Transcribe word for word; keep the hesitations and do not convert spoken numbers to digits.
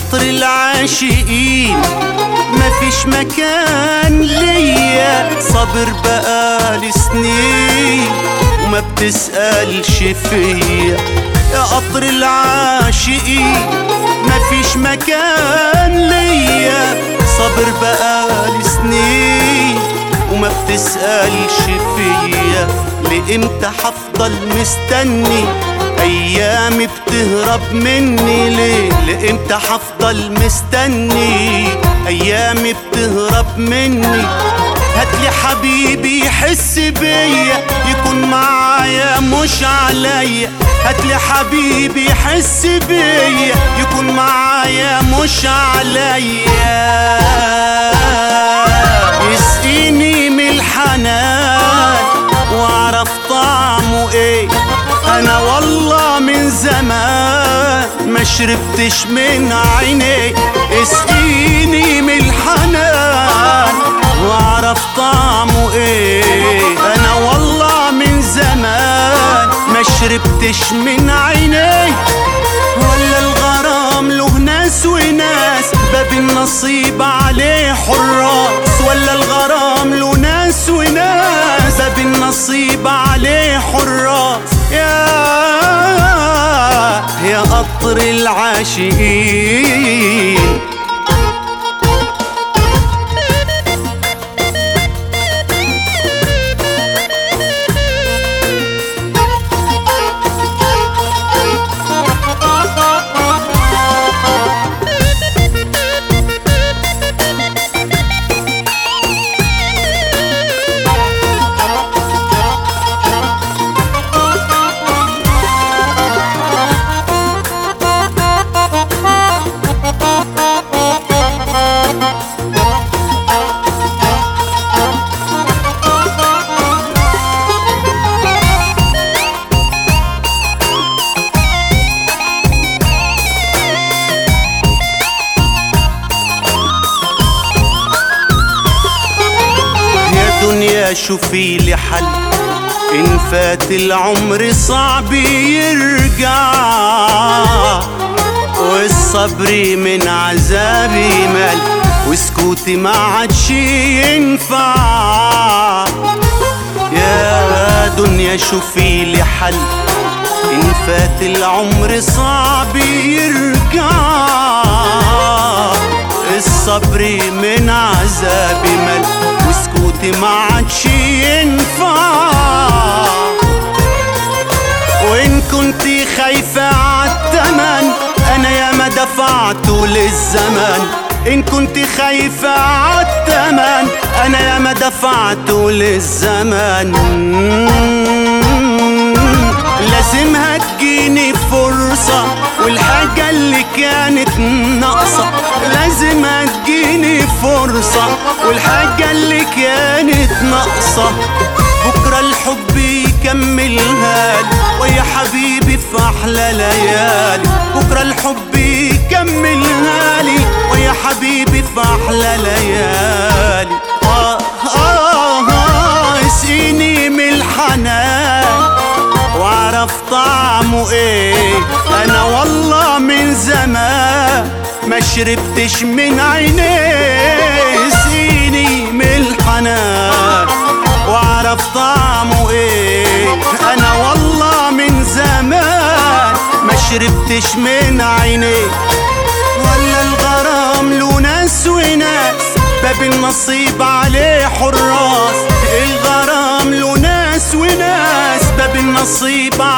قطر العاشقين مفيش مكان ليا، صابر بقالي سنين وما بتسألش فيا. يا قطر العاشقين مفيش مكان ليا، صابر بقالي سنين وما بتسألش فيا. لإمتى حفضل مستني أيامي بتهرب مني؟ ليه لإمتى حفضل مستني أيامي بتهرب مني؟ هاتلي حبيبي يحس بيا يكون معايا مش عليا، هاتلي حبيبي يحس بيا يكون معايا مش عليا. يسقيني من الحنان واعرف طعمه ايه، انا والله من زمان ما شربتش من عيني. اسقيني من الحنان واعرف طعمه ايه، انا والله من زمان ما شربتش من عيني. ولا الغرام له ناس وناس باب النصيب عليه حراس، ولا الغرام له ناس وناس باب النصيب عليه حراس. يا يا قطر العاشقين دنيا شوفي لي حل، إن فات العمر صعب يرجع، والصبر من عذابي مال وسكوتي ما عادش ينفع. يا دنيا شوفي لي حل، إن فات العمر صعب يرجع، الصبر من عذابي مال وسكوتي ما عادش ينفع. وإن كنتي خايفة عالتمن أنا ياما دفعته للزمن، إن كنتي خايفة عالتمن أنا ياما دفعته للزمن. لازم هتجيني فرصة والحاجة اللي كانت ناقصة، لازم هتجيني فرصة والحاجة اللي كانت ناقصة. بكرة الحب يكملها لي ويا حبيبي في أحلى ليالي، بكرة الحب يكملها لي ويا حبيبي في أحلى ليالي. آه آه آه اسقيني من الحنان واعرف طعمه ايه، انا والله من زمان ما شربتش من عينيه. اسقيني من الحنان واعرف طعمه ايه، انا والله من زمان ما شربتش من عينيه. ولا الغرام له ناس وناس باب النصيب عليه حراس، الغرام له ناس وناس باب النصيب